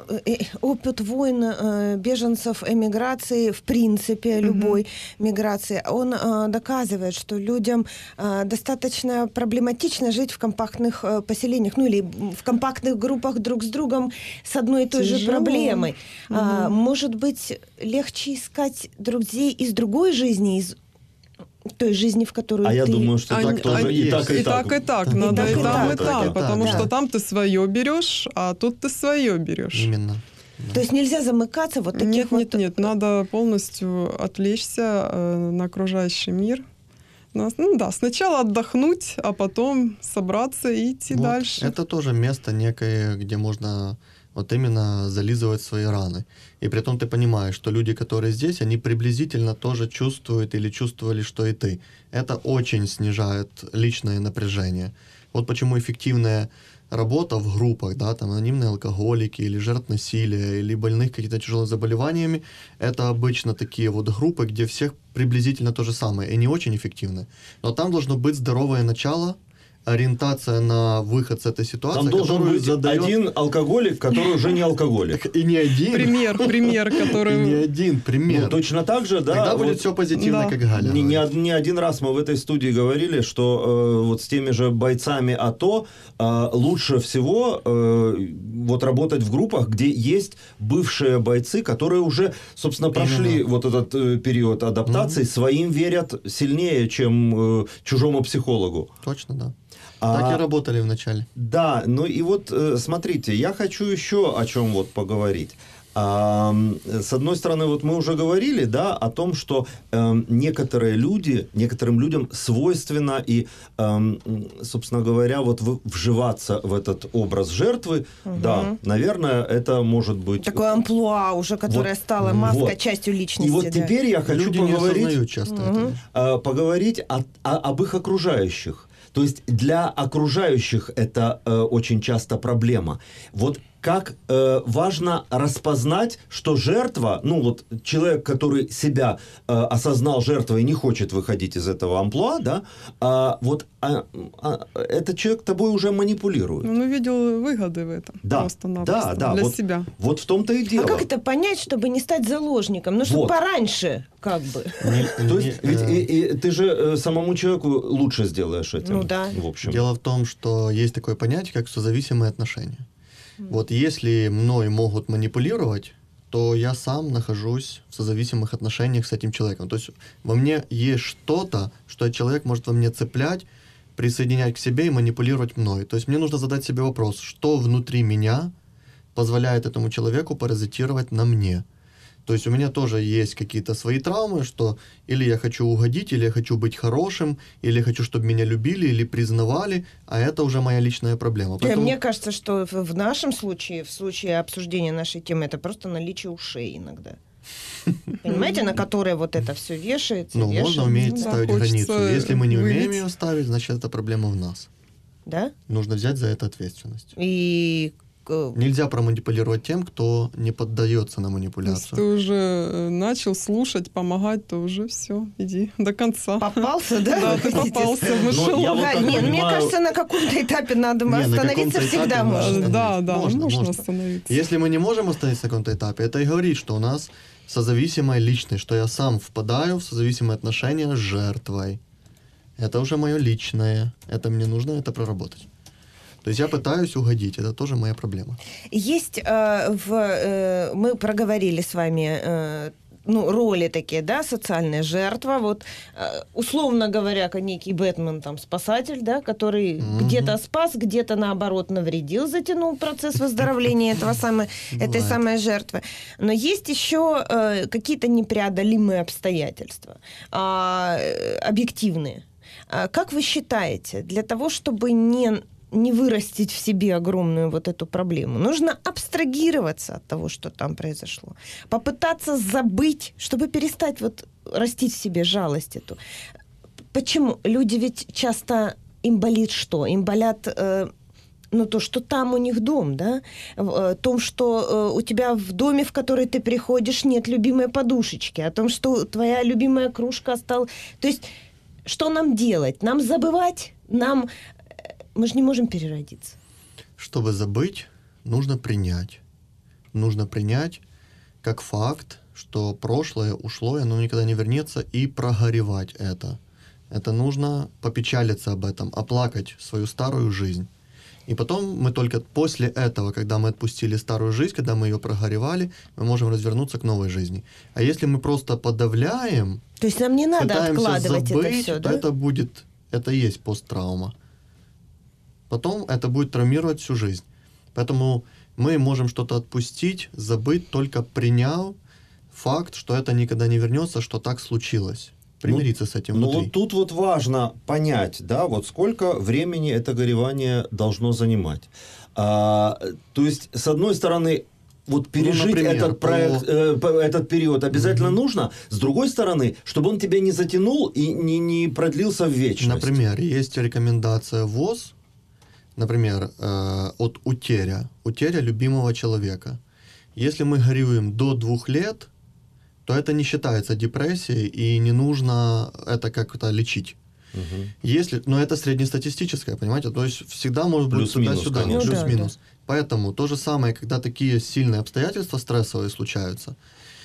опыт войн, беженцев, эмиграции, в принципе, любой mm-hmm. миграции, он доказывает, что людям достаточно проблематично жить в компактных поселениях, ну или в компактных группах друг с другом с одной и той Тяжело. же проблемой. Mm-hmm. Может быть, легче искать друзей из другой жизни, жизни, из той жизни, в которую а ты... я думаю, что они, так тоже они, и так, и, и так. И так, и так. И Надо так, и, и там, так. и там, Так, потому да. что там ты свое берешь, а тут ты свое берешь. Именно. Да. То есть нельзя замыкаться вот таких нет, вот... Нет, нет, надо полностью отвлечься э, на окружающий мир. Ну да, сначала отдохнуть, а потом собраться и идти вот. дальше. Это тоже место некое, где можно вот именно зализывать свои раны. И при этом ты понимаешь, что люди, которые здесь, они приблизительно тоже чувствуют или чувствовали, что и ты. Это очень снижает личное напряжение. Вот почему эффективная работа в группах, да, там анонимные алкоголики или жертв насилия, или больных какими-то тяжелыми заболеваниями, это обычно такие вот группы, где всех приблизительно то же самое, и не очень эффективны. Но там должно быть здоровое начало, ориентация на выход с этой ситуации. Там должен быть задает... один алкоголик, который уже не алкоголик. И не один. Пример, пример, который... И не один пример. Ну, точно так же, да. Тогда вот будет все позитивно, да. как Галя. Не, не, не один раз мы в этой студии говорили, что э, вот с теми же бойцами АТО э, лучше всего э, вот работать в группах, где есть бывшие бойцы, которые уже, собственно, прошли Именно. вот этот э, период адаптации, mm-hmm. своим верят сильнее, чем э, чужому психологу. Точно, да. Так а, и работали вначале. Да, ну и вот смотрите, я хочу еще о чем вот поговорить. А, с одной стороны, вот мы уже говорили, да, о том, что э, некоторые люди, некоторым людям свойственно и, э, собственно говоря, вот в, вживаться в этот образ жертвы. Угу. Да, наверное, это может быть... Такое амплуа уже, которое вот, стало маской, вот. частью личности. И вот да. теперь я хочу люди поговорить, не часто угу. э, поговорить о, о, об их окружающих. То есть для окружающих это э, очень часто проблема. Вот как э, важно распознать, что жертва, ну вот человек, который себя э, осознал жертвой и не хочет выходить из этого амплуа, да, а, вот а, а, этот человек тобой уже манипулирует. Он увидел выгоды в этом. Да, просто-напросто да, да, для вот, себя. Вот в том-то и дело. А как это понять, чтобы не стать заложником? Ну, чтобы вот. пораньше, как бы. Не, То есть, не, ведь э... и, и, ты же э, самому человеку лучше сделаешь этим. Ну да. В общем. Дело в том, что есть такое понятие, как созависимые отношения. Вот если мной могут манипулировать, то я сам нахожусь в созависимых отношениях с этим человеком. То есть во мне есть что-то, что человек может во мне цеплять, присоединять к себе и манипулировать мной. То есть мне нужно задать себе вопрос, что внутри меня позволяет этому человеку паразитировать на мне. То есть у меня тоже есть какие-то свои травмы, что или я хочу угодить, или я хочу быть хорошим, или я хочу, чтобы меня любили или признавали, а это уже моя личная проблема. Поэтому... Мне кажется, что в нашем случае, в случае обсуждения нашей темы, это просто наличие ушей иногда. Понимаете, на которые вот это все вешается, Ну, вешается. можно уметь Ну, да, ставить границу. Если мы не умеем вылить. ее ставить, значит, это проблема в нас. Да? Нужно взять за это ответственность. И... Нельзя проманипулировать тем, кто не поддается на манипуляцию. Если ты уже начал слушать, помогать, то уже все, иди до конца. Попался, да? Да, ты попался в мышеловку. Да, нет, мне кажется, на каком-то этапе надо остановиться всегда можно. Да, да, можно остановиться. Если мы не можем остановиться на каком-то этапе, это и говорит, что у нас созависимая личность, что я сам впадаю в созависимые отношения с жертвой. Это уже мое личное. Это мне нужно это проработать. То есть я пытаюсь угодить, это тоже моя проблема. Есть э, в... Э, мы проговорили с вами э, ну, роли такие, да, социальная жертва, вот, э, условно говоря, как некий Бэтмен, там, спасатель, да, который mm-hmm. где-то спас, где-то, наоборот, навредил, затянул процесс выздоровления этого самой, этой самой жертвы. Но есть еще э, какие-то непреодолимые обстоятельства, э, объективные. Э, как вы считаете, для того, чтобы не... не вырастить в себе огромную вот эту проблему. Нужно абстрагироваться от того, что там произошло. Попытаться забыть, чтобы перестать вот растить в себе жалость эту. Почему? Люди ведь часто, им болит что? Им болят... Э, ну, то, что там у них дом, да? В том, что э, у тебя в доме, в который ты приходишь, нет любимой подушечки. О том, что твоя любимая кружка стала... То есть, что нам делать? Нам забывать? Нам... Мы же не можем переродиться. Чтобы забыть, нужно принять. Нужно принять как факт, что прошлое ушло, и оно никогда не вернется, и прогоревать это. Это нужно попечалиться об этом, оплакать свою старую жизнь. И потом мы только после этого, когда мы отпустили старую жизнь, когда мы ее прогоревали, мы можем развернуться к новой жизни. А если мы просто подавляем, то есть нам не надо откладывать забыть, это все, да? Это будет, это и есть посттравма. Потом это будет травмировать всю жизнь. Поэтому мы можем что-то отпустить, забыть, только приняв факт, что это никогда не вернется, что так случилось. Примириться ну, с этим внутри. Ну вот тут вот важно понять, да, вот сколько времени это горевание должно занимать. А, то есть, с одной стороны, вот пережить ну, например, этот, проект, по... э, этот период обязательно mm-hmm. нужно. С другой стороны, чтобы он тебя не затянул и не, не продлился в вечность. Например, есть рекомендация ВОЗ, например, э, от утеря, утеря любимого человека. Если мы горюем до двух лет, то это не считается депрессией, и не нужно это как-то лечить. Угу. Если, но это среднестатистическое, понимаете? То есть всегда может быть туда-сюда, ну, плюс-минус. Да, да. Поэтому то же самое, когда такие сильные обстоятельства стрессовые случаются,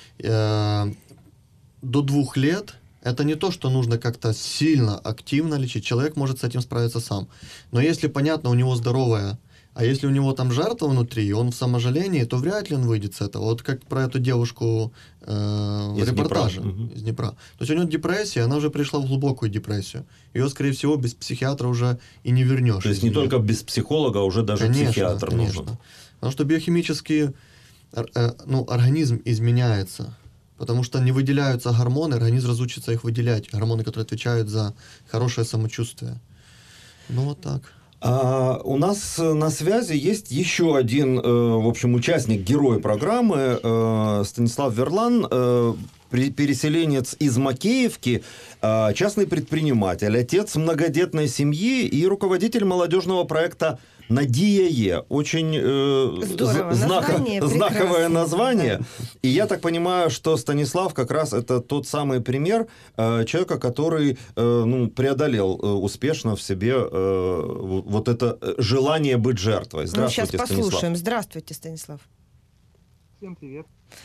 э, до двух лет это не то, что нужно как-то сильно, активно лечить. Человек может с этим справиться сам. Но если, понятно, у него здоровая, а если у него там жертва внутри, и он в саможалении, то вряд ли он выйдет с этого. Вот как про эту девушку э, в репортаже Днепра. из Днепра. То есть у нее депрессия, она уже пришла в глубокую депрессию. Ее, скорее всего, без психиатра уже и не вернешь. То есть не только без психолога, а уже даже конечно, психиатр конечно. нужен. Потому что биохимически э, ну, организм изменяется. Потому что не выделяются гормоны, организм разучится их выделять. Гормоны, которые отвечают за хорошее самочувствие. Ну вот так. А, у нас на связи есть еще один, э, в общем, участник, герой программы, э, Станислав Верлан, э, переселенец из Макеевки, э, частный предприниматель, отец многодетной семьи и руководитель молодежного проекта «Надия-Е». Очень э, Здорово, знак, название знаковое название. Да. И я так понимаю, что Станислав как раз это тот самый пример э, человека, который э, ну, преодолел э, успешно в себе э, вот это желание быть жертвой. Здравствуйте, ну, сейчас послушаем. Станислав. Здравствуйте, Станислав. Всем привет.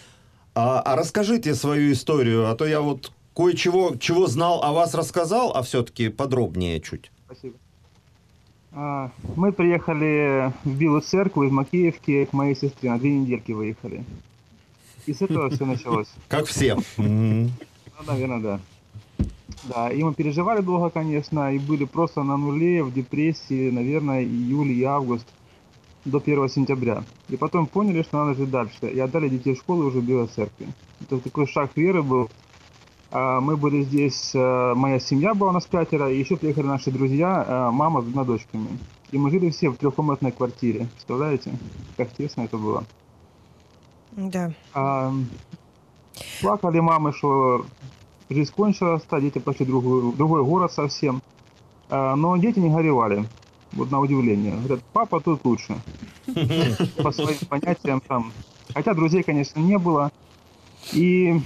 А, а расскажите свою историю, а то я вот кое-чего чего знал о вас рассказал, а все-таки подробнее чуть. Спасибо. Мы приехали в Белую Церковь из Макеевки к моей сестре. На две недельки выехали. И с этого все началось. Как все. Ну, наверное, да. Да, и мы переживали долго, конечно, и были просто на нуле, в депрессии, наверное, июль и август до первого сентября. И потом поняли, что надо жить дальше. И отдали детей в школу уже в Белой Церкви. Это такой шаг веры был. Мы были здесь, моя семья была, у нас пятеро, и еще приехали наши друзья, мама с двумя дочками. И мы жили все в трехкомнатной квартире. Представляете, как тесно это было? Да. А, плакали мамы, что жизнь кончилась, дети пошли в другой, другой город совсем. А, но дети не горевали, вот на удивление. Говорят, папа тут лучше. По своим понятиям там. Хотя друзей, конечно, не было. И...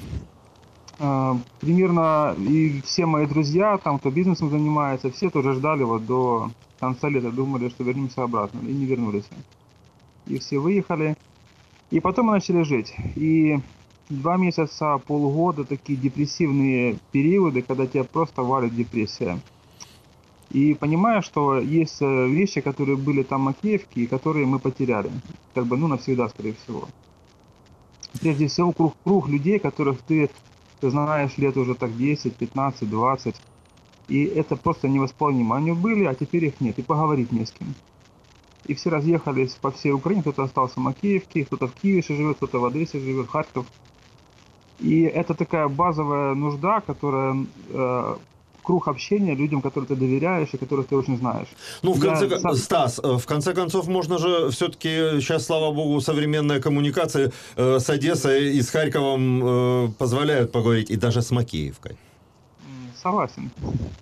примерно и все мои друзья, там, кто бизнесом занимается, все тоже ждали вот до конца лета, думали, что вернемся обратно, и не вернулись. И все выехали. И потом мы начали жить. И два месяца, полгода, такие депрессивные периоды, когда тебя просто валит депрессия. И понимаю, что есть вещи, которые были там в Макеевке, и которые мы потеряли. Как бы, ну, навсегда, скорее всего. Прежде всего, круг, круг людей, которых ты, ты знаешь лет уже так десять, пятнадцать, двадцать. И это просто невосполнимо. Они были, а теперь их нет. И поговорить не с кем. И все разъехались по всей Украине. Кто-то остался в Макеевке, кто-то в Киеве живет, кто-то в Одессе живет, Харьков. И это такая базовая нужда, которая... Э, круг общения людям, которым ты доверяешь и которых ты очень знаешь. Ну, в конце Я... Стас, в конце концов, можно же все-таки, сейчас, слава богу, современная коммуникация э, с Одессой и с Харьковом э, позволяют поговорить, и даже с Макеевкой. Согласен.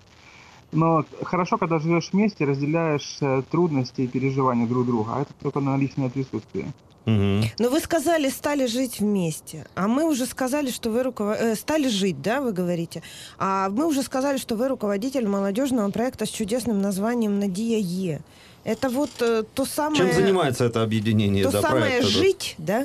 Но хорошо, когда живешь вместе, разделяешь трудности и переживания друг друга, а это только на личное присутствие. Угу. Но вы сказали, стали жить вместе, а мы уже сказали, что вы руковод... э, стали жить, да, вы говорите, а мы уже сказали, что вы руководитель молодежного проекта с чудесным названием «Надия Е». Это вот э, то самое... Чем занимается это объединение? То да, самое проекта, жить, да?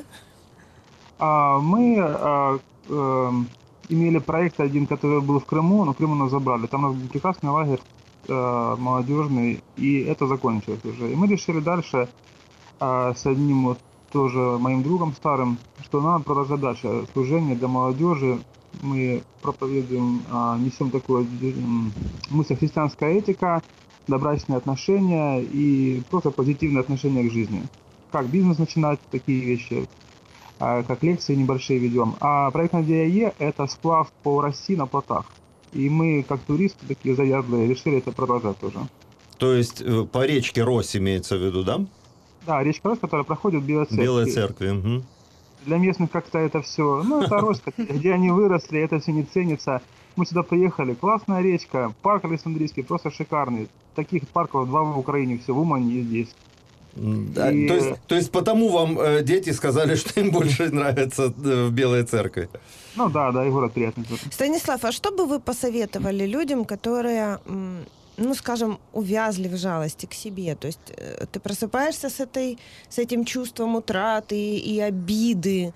А, мы а, а, имели проект один, который был в Крыму, но Крым нас забрали. Там у нас был прекрасный лагерь а, молодежный, и это закончилось уже. И мы решили дальше а, с одним вот тоже моим другом старым, что надо продолжать дальше служение для молодежи. Мы проповедуем, несем такое мысль христианская этика, добрачные отношения и просто позитивное отношение к жизни. Как бизнес начинать, такие вещи, как лекции небольшие ведем. А проект «Надия Е» — это сплав по России на плотах. И мы, как туристы, такие заядлые, решили это продолжать тоже. То есть по речке Рось имеется в виду, да? Да, речка Рось, которая проходит в Белой Церкви. Белой Церкви, угу. Для местных как-то это все, ну, это Рось, где они выросли, это все не ценится. Мы сюда приехали, классная речка, парк Александрийский, просто шикарный. Таких парков два в Украине, все, в Умане и здесь. Да, и... то, есть, то есть потому вам э, дети сказали, что им больше нравится в Белой Церкви? Ну да, да, и город приятный. Станислав, а что бы вы посоветовали людям, которые... ну, скажем, увязли в жалости к себе. То есть ты просыпаешься с, этой, с этим чувством утраты и обиды,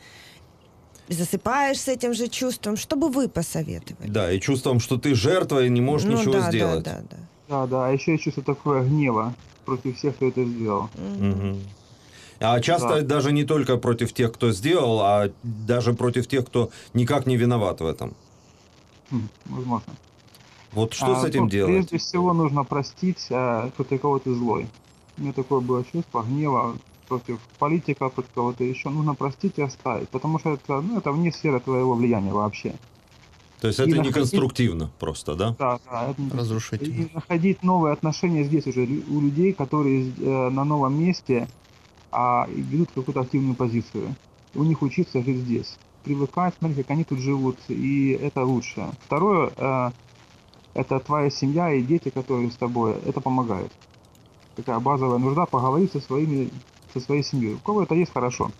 засыпаешь с этим же чувством. Что бы вы посоветовали? Да, и чувством, что ты жертва и не можешь ну, ничего да, сделать. Да, да, да. Да, да, а еще и чувство такое гнева против всех, кто это сделал. Угу. А часто да. даже не только против тех, кто сделал, а даже против тех, кто никак не виноват в этом. Хм, возможно. Вот что а, с этим ну, делать? Прежде всего нужно простить, а, против кого ты злой. У меня такое было чувство гнева против политика, против кого-то еще. Нужно простить и оставить, потому что это, ну, это вне сферы твоего влияния вообще. То есть это и не находить... конструктивно просто, да? Да, да. Это... Разрушительно. И находить новые отношения здесь уже у людей, которые э, на новом месте а, ведут какую-то активную позицию. У них учиться жить здесь. Привыкать, смотреть, как они тут живут, и это лучше. Второе, э, это твоя семья и дети, которые с тобой, это помогает. Такая базовая нужда поговорить со, своими, со своей семьей. У кого это есть, хорошо.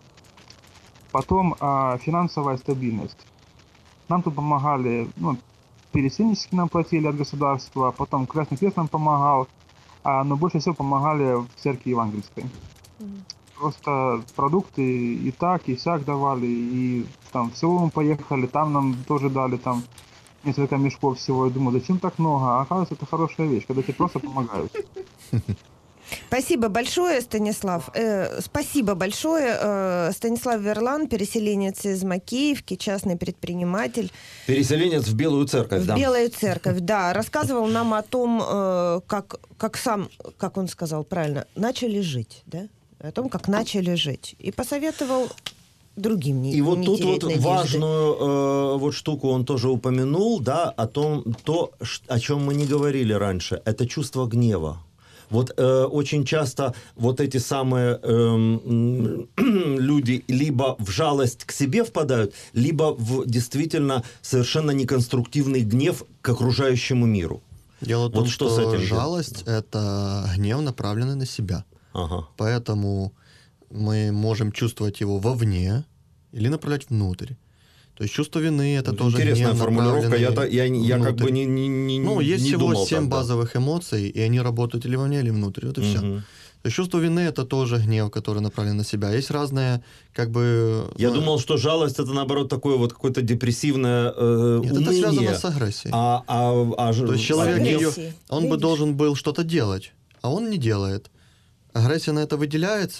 Потом а, финансовая стабильность. Нам тут помогали, ну, переселенчески нам платили от государства, потом Красный Крест нам помогал, а, но больше всего помогали в церкви евангельской. Mm-hmm. Просто продукты и так, и сяк давали, и там в село мы поехали, там нам тоже дали там несколько мешков всего. Я думаю, зачем так много? А оказывается, это хорошая вещь, когда тебе просто помогают. Спасибо большое, Станислав. Э, спасибо большое. Э, Станислав Верлан, переселенец из Макеевки, частный предприниматель. Переселенец в Белую Церковь, в да? В Белую Церковь, да. Рассказывал нам о том, э, как, как сам, как он сказал правильно, начали жить, да? О том, как начали жить. И посоветовал другим не И вот не тут вот надежды. важную э, вот штуку он тоже упомянул, да, о том, то, о чем мы не говорили раньше, это чувство гнева. Вот э, очень часто вот эти самые э, люди либо в жалость к себе впадают, либо в действительно совершенно неконструктивный гнев к окружающему миру. Дело в вот том, что, что с этим жалость — это гнев, направленный на себя. Ага. Поэтому мы можем чувствовать его вовне или направлять внутрь. То есть чувство вины — это тоже интересная гнев, формулировка. Я, я, я как бы не, не, не Ну, есть не всего думал семь тогда. базовых эмоций, и они работают или вовне, или внутрь. Вот и угу. все. То есть чувство вины — это тоже гнев, который направлен на себя. Есть разные, как бы... Я ну, думал, что жалость — это, наоборот, такое вот какое-то депрессивное э, Нет, уныние. это связано с агрессией. А, а, а, То есть человек, ее, он Видишь? бы должен был что-то делать, а он не делает. Агрессия на это выделяется,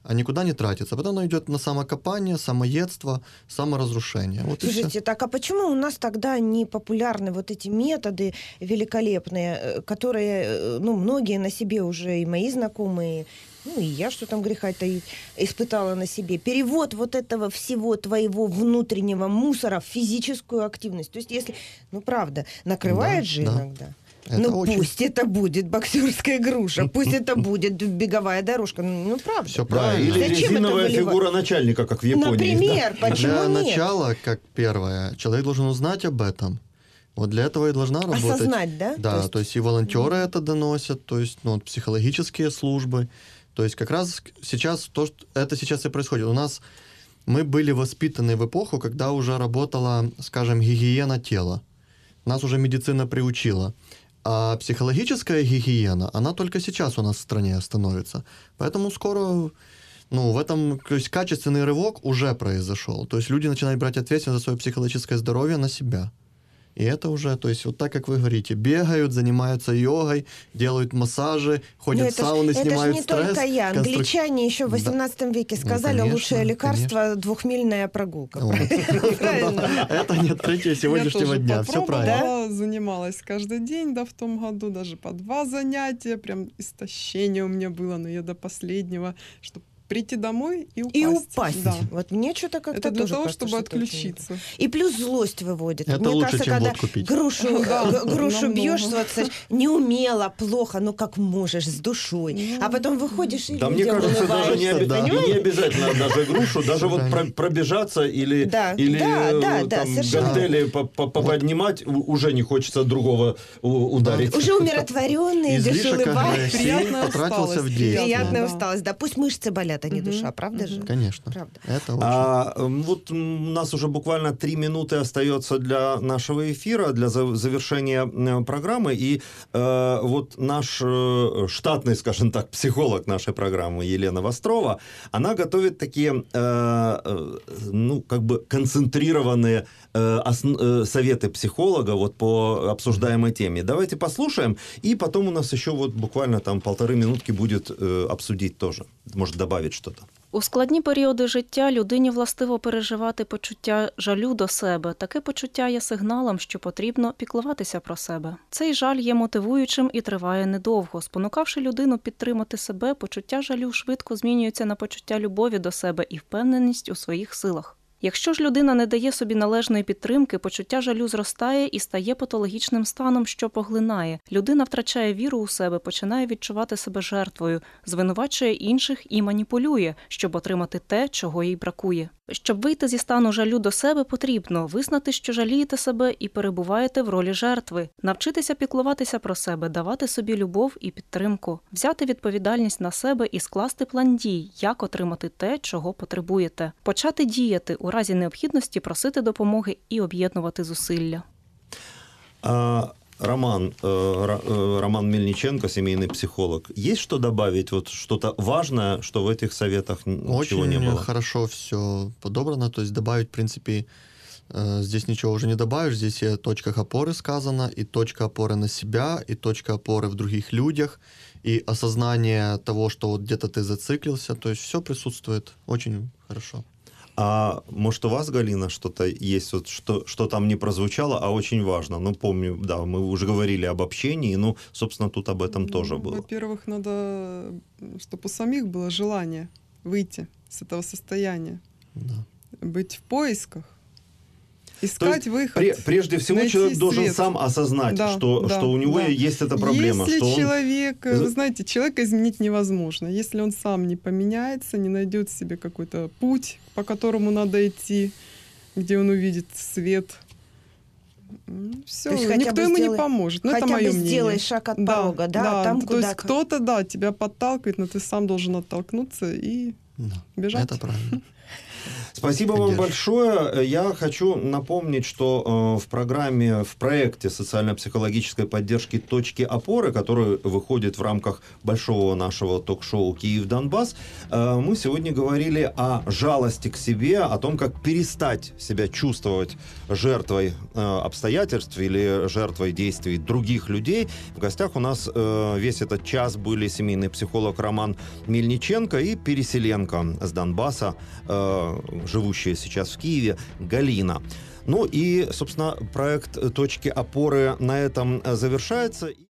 а никуда не тратится. Потом оно идет на самокопание, самоедство, саморазрушение. Вот Слушайте, так а почему у нас тогда не популярны вот эти методы великолепные, которые, ну, многие на себе уже, и мои знакомые, ну, и я, что там греха таить, испытала на себе. Перевод вот этого всего твоего внутреннего мусора в физическую активность. То есть, если, ну, правда, накрывает да, же да. иногда. Это ну, очень... пусть это будет боксерская груша, пусть это будет беговая дорожка. Ну, правда. Все Да, правильно. или Зачем резиновая это фигура начальника, как в Японии. Например, да? почему Для нет? начала, как первое, человек должен узнать об этом. Вот для этого и должна работать. Осознать, да? Да, то есть, то есть и волонтеры mm-hmm. это доносят, то есть ну, психологические службы. То есть как раз сейчас то, что это сейчас и происходит. У нас мы были воспитаны в эпоху, когда уже работала, скажем, гигиена тела. Нас уже медицина приучила. А психологическая гигиена, она только сейчас у нас в стране становится. Поэтому скоро, ну, в этом, то есть качественный рывок уже произошел. То есть люди начинают брать ответственность за свое психологическое здоровье на себя. И это уже, то есть вот так, как вы говорите, бегают, занимаются йогой, делают массажи, ходят в сауны, ж, снимают стресс. Это же не только я. Конструк... Англичане еще в восемнадцатом да. веке сказали, ну, конечно, лучшее лекарство конечно. двухмильная прогулка. Это не открытие сегодняшнего дня, все правильно. Я занималась каждый день, да, в том году, даже по два занятия, прям истощение у меня было, но я до последнего, чтобы прийти домой и упасть. И упасть. Да. Вот мне что-то как-то это для тоже того, кажется, чтобы отключиться. Очень... И плюс злость выводит. Это мне лучше, кажется, чем когда водку пить. грушу, грушу бьешь, неумело, плохо, ну как можешь, с душой. А потом выходишь и да, мне кажется, даже не, оби- да. не обязательно даже грушу, даже вот пробежаться или, да. или да, да, да, гантели поподнимать, уже не хочется другого ударить. Уже умиротворенный, без улыбаешься. Потратился в действие. Приятная усталость. Да, пусть мышцы болят, а не душа, правда же? Конечно. Правда. Это очень. А, вот у нас уже буквально три минуты остается для нашего эфира, для завершения программы. И э, вот наш штатный, скажем так, психолог нашей программы Елена Вострова, она готовит такие, э, ну, как бы концентрированные э, основ, э, советы психолога вот по обсуждаемой теме. Давайте послушаем, и потом у нас еще вот буквально там полторы минутки будет э, обсудить тоже. Может добавить что-то. У складні періоди життя людині властиво переживати почуття жалю до себе. Таке почуття є сигналом, що потрібно піклуватися про себе. Цей жаль є мотивуючим і триває недовго. Спонукавши людину підтримати себе, почуття жалю швидко змінюється на почуття любові до себе і впевненість у своїх силах. Якщо ж людина не дає собі належної підтримки, почуття жалю зростає і стає патологічним станом, що поглинає. Людина втрачає віру у себе, починає відчувати себе жертвою, звинувачує інших і маніпулює, щоб отримати те, чого їй бракує. Щоб вийти зі стану жалю до себе, потрібно визнати, що жалієте себе і перебуваєте в ролі жертви, навчитися піклуватися про себе, давати собі любов і підтримку, взяти відповідальність на себе і скласти план дій, як отримати те, чого потребуєте, почати діяти, у разі необхідності просити допомоги і об'єднувати зусилля. А... Роман, э, Роман Мельниченко, семейный психолог. Есть что добавить? Вот что-то важное, что в этих советах ничего Очень не было? Очень хорошо все подобрано. То есть добавить, в принципе, э, здесь ничего уже не добавишь. Здесь и о точках опоры сказано, и точка опоры на себя, и точка опоры в других людях, и осознание того, что вот где-то ты зациклился. То есть все присутствует очень хорошо. А может, у вас, Галина, что-то есть, вот, что, что там не прозвучало, а очень важно? Ну, помню, да, мы уже говорили об общении, ну, собственно, тут об этом ну, тоже было. Во-первых, надо, чтобы у самих было желание выйти с этого состояния, да. быть в поисках, искать выход. Пре- прежде всего, человек должен свет. сам осознать, да, что, да, что у него да. есть эта проблема. Если что он... человек, вы знаете, человека изменить невозможно. Если он сам не поменяется, не найдет себе какой-то путь, по которому надо идти, где он увидит свет, все, никто ему сделай, не поможет. Ну, хотя это мое бы мнение. сделай шаг от да, порога, да, да там, то куда... есть кто-то, да, тебя подталкивает, но ты сам должен оттолкнуться и да, бежать. Это правильно. Спасибо вам большое. Я хочу напомнить, что э, в программе, в проекте социально-психологической поддержки «Точки опоры», который выходит в рамках большого нашего ток-шоу «Киев-Донбасс», э, мы сегодня говорили о жалости к себе, о том, как перестать себя чувствовать жертвой э, обстоятельств или жертвой действий других людей. В гостях у нас э, весь этот час были семейный психолог Роман Мельниченко и переселенка с Донбасса, э, живущая сейчас в Киеве, Галина. Ну и, собственно, проект «Точки опоры» на этом завершается.